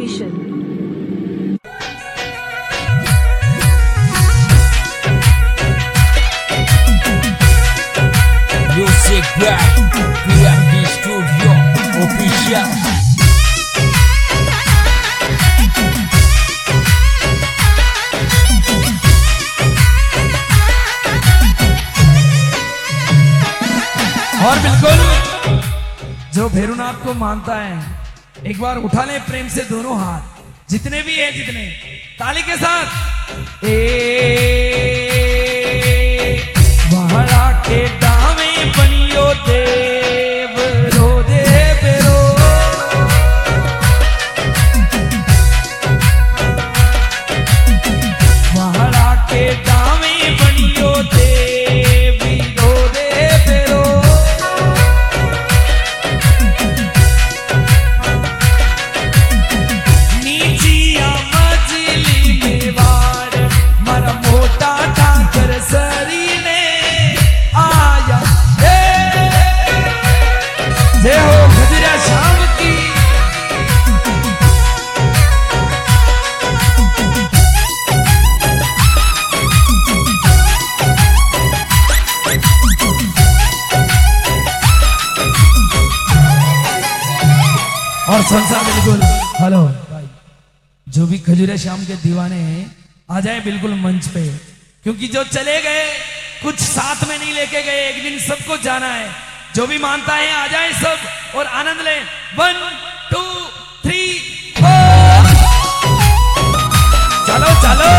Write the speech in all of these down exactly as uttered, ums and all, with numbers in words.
Official. Music back, P M D Studio Official. और बिल्कुल जो भैरवनाथ को मानता है एक बार उठा ले प्रेम से दोनों हाथ, जितने भी है जितने, ताली के साथ। ए वहड़ा के दावे बनियो देव रो देव रो, वहड़ा के दावे बनियो देव रो देव रो। नीचिया मजली में वार मरा मोटा ठाकर सरी ने आया। जय हो खजुरिया शाम की। और संसार बिल्कुल हेलो भाई, जो भी खजुरिया शाम के दीवाने हैं आ जाए बिल्कुल मंच पे, क्योंकि जो चले गए कुछ साथ में नहीं लेके गए, एक दिन सबको जाना है। जो भी मानता है आ जाए सब और आनंद लें। वन टू थ्री फोर, चलो चलो।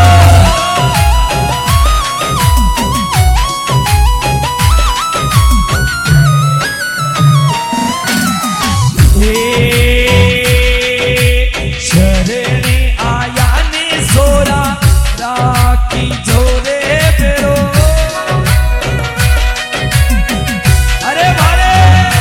शरणे आया ने सोरा राखी जोरे फेरो। अरे भारे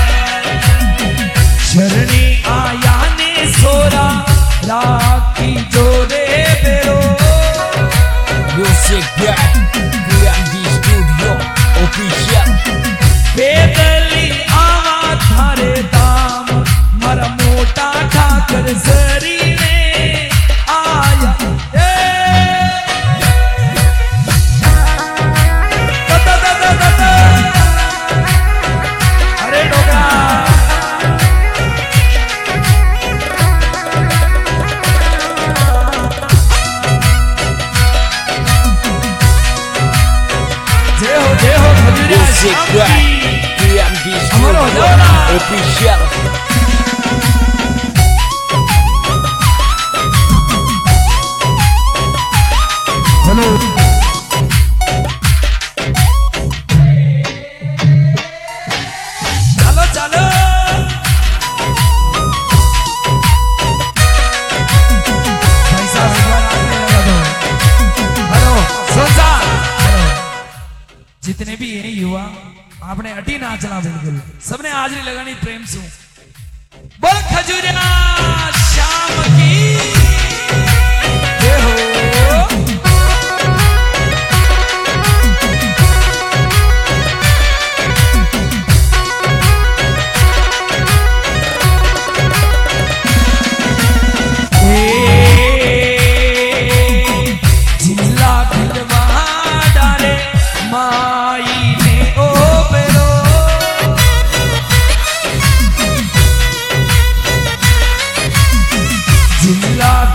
शरणे आया ने सोरा राखी जोरे फेरो। Music back, P M D Studio Official. बेदली आवा थारे दाम मरा मोटा ठाकर सरी ने आया। दा दा दा दा दा। अरे डोगरा जय हो जय हो खजुरिया Music शाम back, की। P M D हमारा हो Studio जाओ ना। Official. चलो चलो चलो। भाई साहब एक बार आपने लगा दो। हेलो सोचा हेलो, जितने भी हैं युवा आपने अटी नाचना बिल्कुल, सबने हाजरी लगानी प्रेम से। बोल खजुरिया शाम की जय हो। जिला खिलवा डाले माई ने ओ बेरो। जिला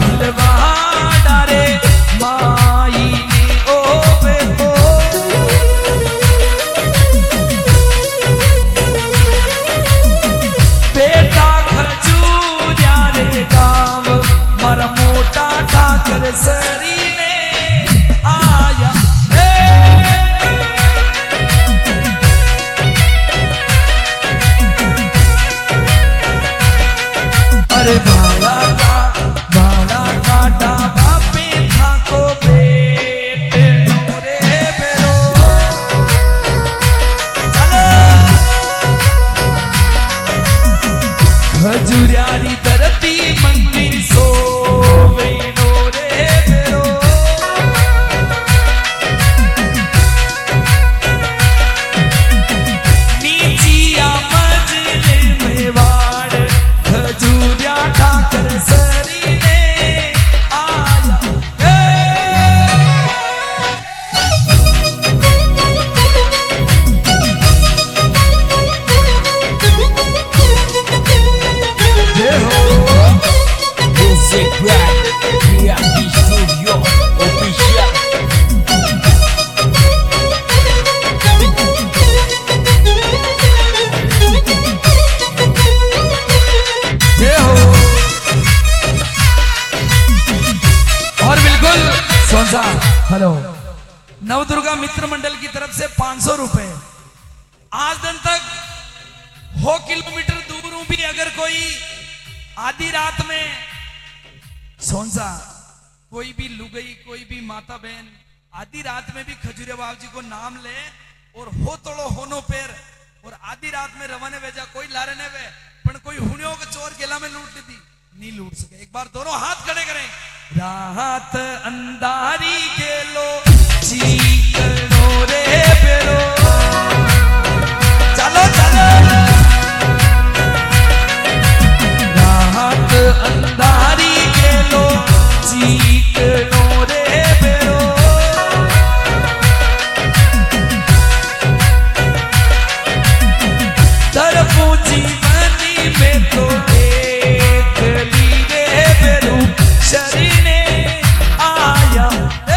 नवदुर्गा मित्र मंडल की तरफ से पांच सौ रुपए। आज दिन तक हो किलोमीटर दूर हूं भी अगर कोई आधी रात में सोनसा कोई भी लुगई कोई भी माता बहन आधी रात में भी खजूरिया बाबू जी को नाम ले और हो तोड़ो होनो पैर और आधी रात में रवाने भेजा कोई लारे ने वे पण कोई हुनियों के चोर गेला में लूट दी नहीं लूट सके। एक बार दोनों हाथ खड़े करें। रात अंधारी गेलो चीकनो रे पेरो चलो चलो रात अंधारी गेलो चीकनो रे पेरो तरफू जीवनी में तो एक लीरे पेरू शरीने आया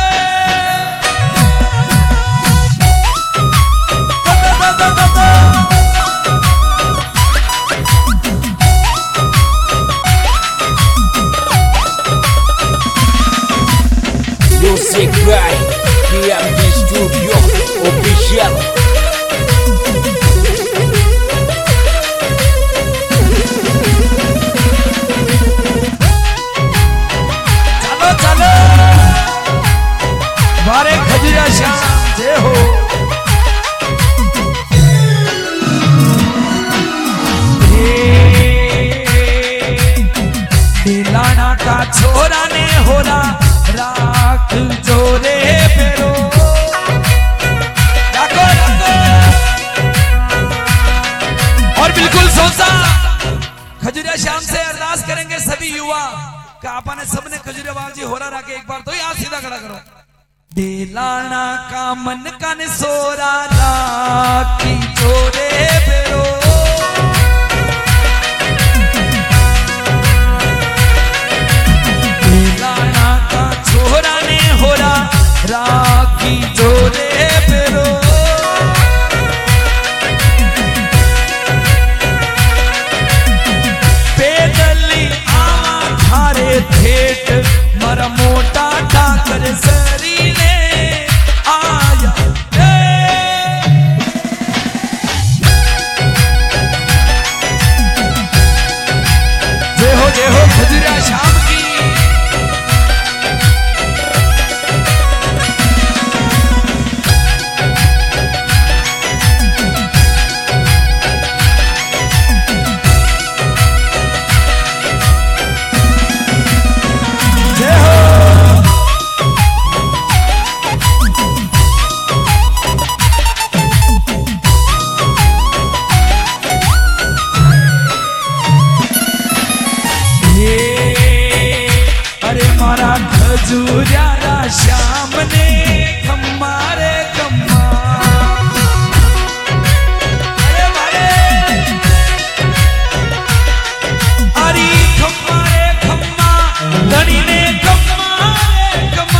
Music by P M D Studio Official. चलो चलो बारे खजूरिया श्याम जय हो। दिलाना का छोरा ने होला राख जोरे पेरो राखो राखो। और बिल्कुल सोचा खजूरिया श्याम से अरदास करेंगे सभी युवा का आपने सबने खजूरिया बाबू जी होरा राखे एक बार तो याद सीधा खड़ा करो। दिलाना का मन कान सोरा राखी जोरे पेरो दिलाना का छोरा ने होरा राखी जोरे पेरो पैदली आवा थारे ठेठ मरा मोटा ठाकर सरी ने आया जय हो जय हो खजूरिया श्याम की। खजूरिया श्याम ने खम्मा रे खम्मा अरे मारे अरे खम्मा रे खम्मा धनी ने खम्मा रे खम्मा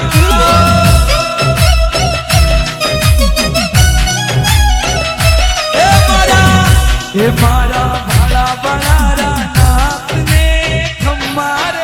ए मारा ए मारा भाड़ा बनारा नाथ ने खम्मा रे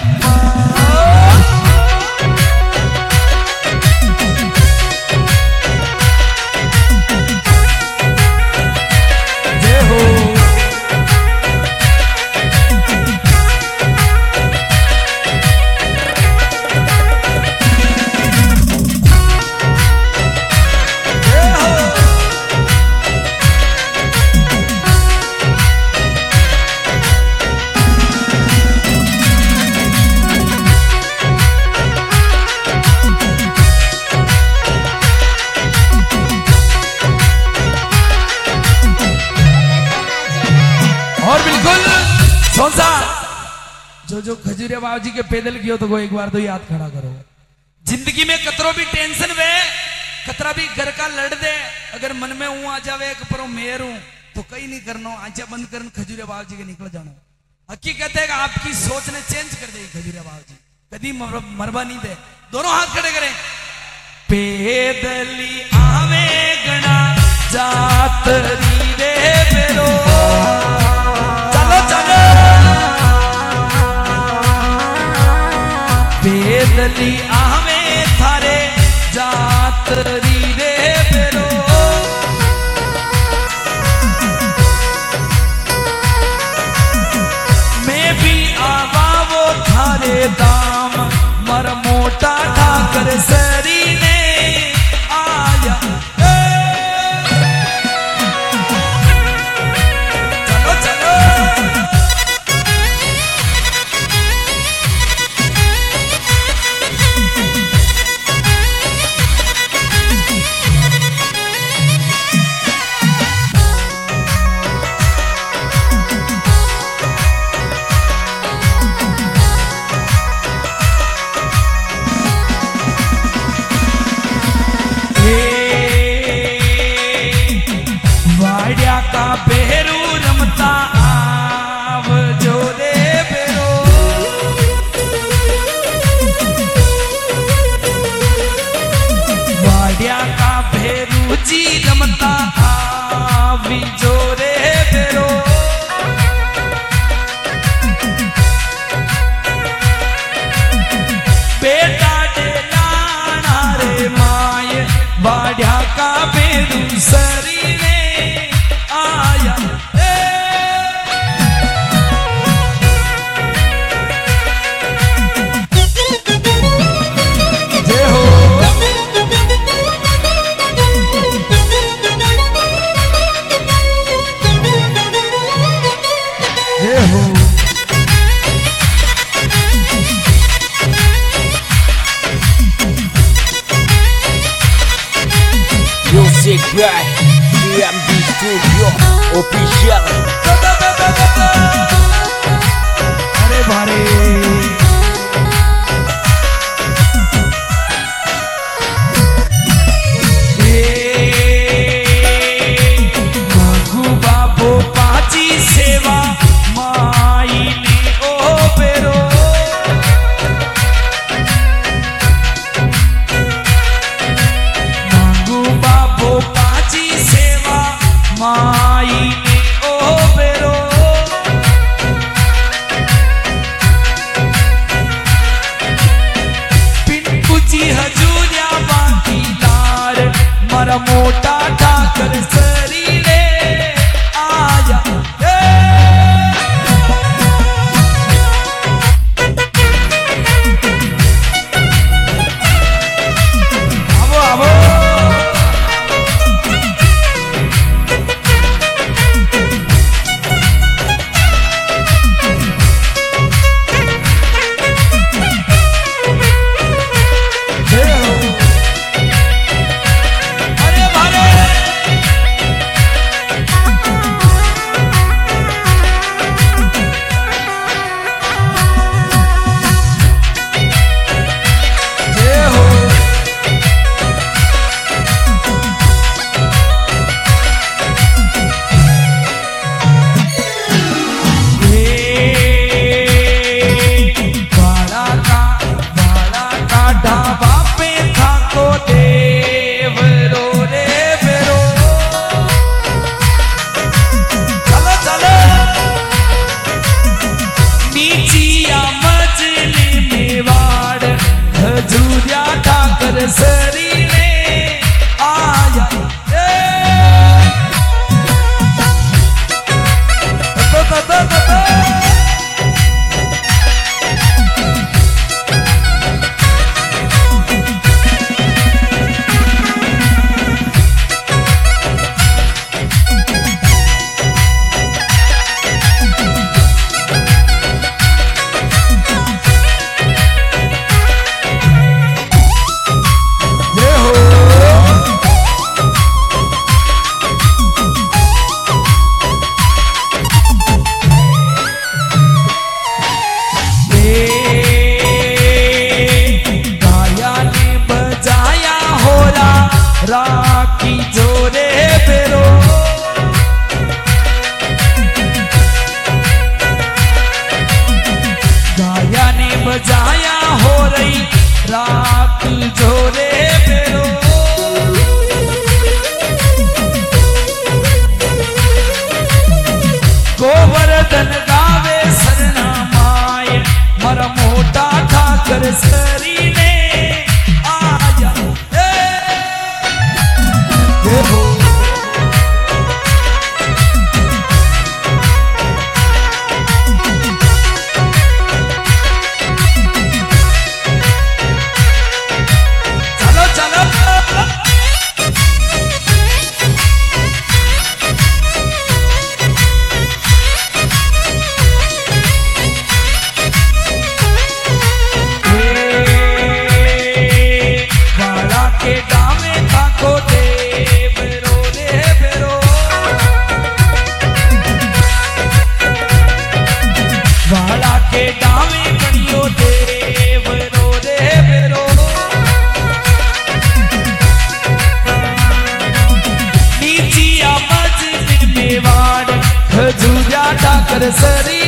जो जो खजूरिया बाबू जी के पैदल कियो तो वो एक बार तो याद खड़ा करो। जिंदगी में कतरो भी टेंशन वे कतरा भी घर का लड़ दे अगर मन में हूं आ जावे परो मेयर हूं तो कहीं नहीं करना आंखें बंद कर खजूरिया बाबू जी के निकल जाना। हकीकत है आपकी सोच ने चेंज कर देगी खजूरिया बाबू जी कभी मरबा नहीं दे। दोनों हाथ खड़े करें। पैदली आवे गणा जात रे पेरो चलो चलो पैदली आवे थारे जात खातरी रे बेरो मैं भी आवा वो थारे दाम मर मोटा ठाकर सरी ने आया चलो चलो वाड्या का बेरू रमता आव जो रे बेरो वाड्या का बेरू जी रमता आव जो रे बेरो बेटा दे लाना रे माय वाड्या का बेरू सरी ने आया जय हो जय हो Music by P M D Studio Official. अरे भारे मागू बाबो पाची सेवा माई ने ओ बेरो मागू बाबो पाची सेवा माई ने ओ बेरो पिंकू जी हजूरिया बाकी लार मरा मोटा ठाकर सरी रे आया आवो आवो अरे भारे जय हो बाड़ा का बाड़ा का ढाबा पे था को देव रो रे बेरो चलो चलो नीचिया मजले मेवाड़ हजूरिया ठाकर सरी ने आया तो तो तो तो तो जय हो गाया ने बजाया होला राखी जोरे बेरो गाया ने बजाया हो रही रात जोरे बेरो गोवर्धन गावे सरना माय मर मोटा ठाकर सरी ने आया ए! नरसरी